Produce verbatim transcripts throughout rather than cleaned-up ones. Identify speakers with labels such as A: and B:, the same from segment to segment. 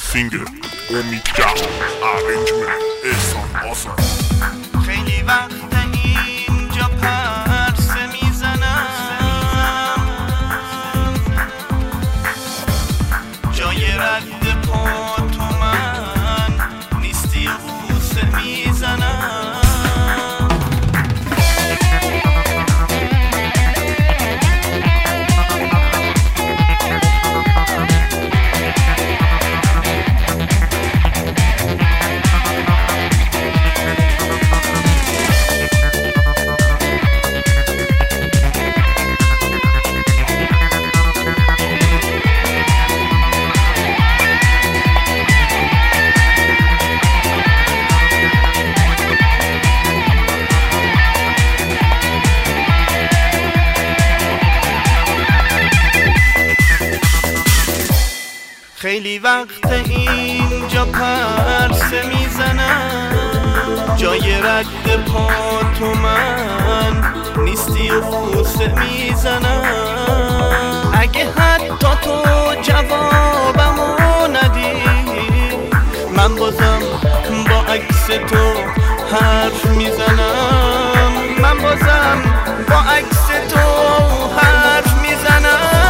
A: سینگر امید جهان ارنجمنت احسان آسان.
B: خیلی وقت اینجا پرسه میزنم، جای رد پا تو من نیستی بوسه میزنم. خیلی وقت اینجا پرسه میزنم، جای رد پا تو من نیستی و بوسه میزنم. اگه حتی تو جوابمو ندی، من بازم با عکس تو حرف میزنم. من بازم با عکس تو حرف میزنم.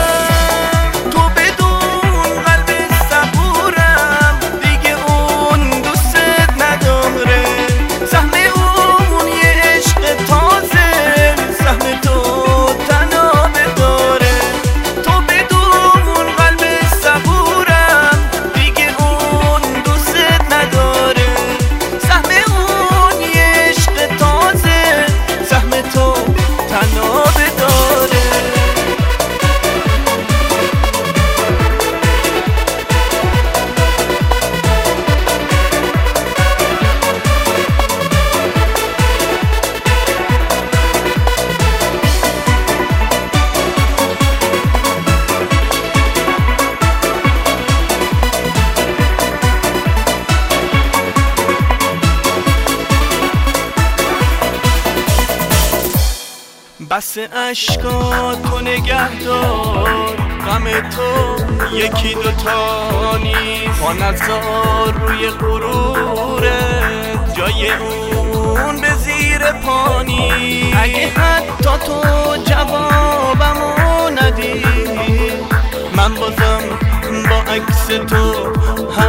B: بس عشقاتو نگه دار، غم تو یکی دوتا نیست. پا نذار روی غرورت، جای اون به زیر پا نیست. اگه حتی تو جوابمو ندی، من بازم با عکس تو